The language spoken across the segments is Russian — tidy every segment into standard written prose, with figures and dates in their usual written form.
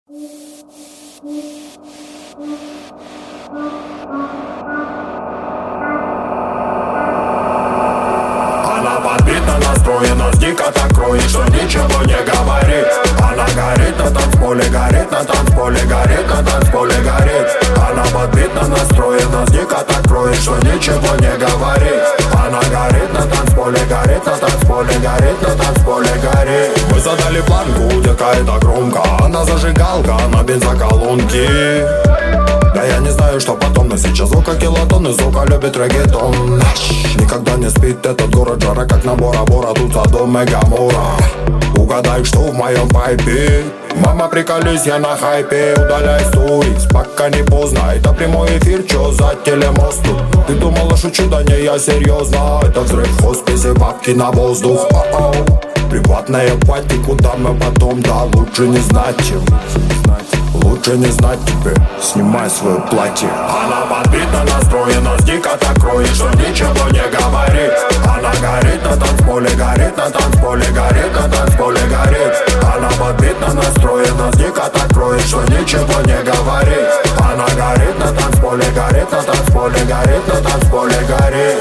Она подбита, настроена, дико так кроет, что ничего не говорит. Она горит на танцполе, горит на танцполе, горит на танцполе, горит. Она подбита, настроена, дико так кроет, что ничего не говорит. Она горит на танцполе, горит на танцполе, горит на танцполе, горит. Мы задали планку, детка, это громко. Она зажигалка на бензоколонке. Да я не знаю, что потом, но сейчас звука килотонны, звука любит реггетон. Никогда не спит этот город, жара как на Бора-Бора, тут Содом и Гоморра. Угадай, что в моем пайпе. Мама, приколись, я на хайпе. Удаляй сторис, пока не поздно. Это прямой эфир, чё за телемост тут? Ты думала, шучу, да не, я серьезно. Это взрыв в хосписе, бабки на воздух. Приватная пати, куда мы потом, да лучше не знать, чем лучше не знать тебе, снимай свое платье. Она подбита, настроена, дико так кроет, что ничего не говорит. Она горит на танцполе, горит на танцполе, горит на танцполе, горит. Она подбита, настроена, дико так кроет, что ничего не говорит. Она горит на танцполе, горит на танцполе, горит на танцполе, горит.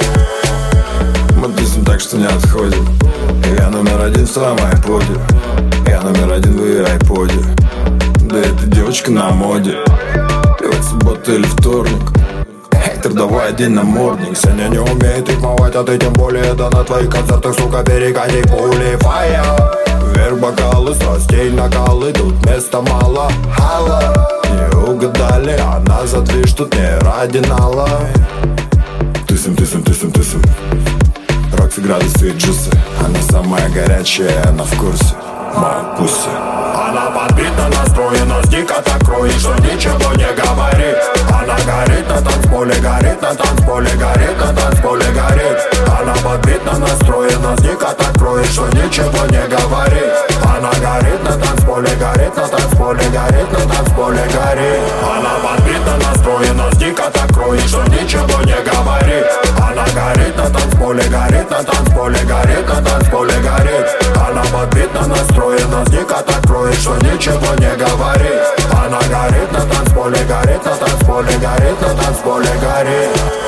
Мы тусим так, что не отходим. Я номер один в своем айподе. Я номер один в ее айподе. Да эта девочка на моде. Пивать суббота или вторник. Хейтер, давай один намордник. Сеня не умеет рифмовать, а ты тем более. Да на твоих концертах, сука, перегони пули. Фая. Вверх бокалы, страстей накалы. Тут места мало, хала. Не угадали, она за движ, тут не ради нала. Тусим, тусим, тусим, тусим. Рокси, градусы и джусы. Она самая горячая, она в курсе. Моя пусси. Она подбита, настроена, дико так кроет, что ничего не говорит. Она горит на танцполе, горит на танцполе, горит на танцполе, горит. Она подбита, настроена, дико так кроет, что ничего не говорит. Она горит на танцполе, горит на танцполе, горит на танцполе, горит. Она подбита, настроена, дико так кроет, что ничего не говорит. Она горит на танцполе, горит на танцполе, горит на танцполе, горит. Она подбита, настроена, дико так кроет, что ничего не говорит. Она горит на танцполе, горит на танцполе, горит на танцполе, горит.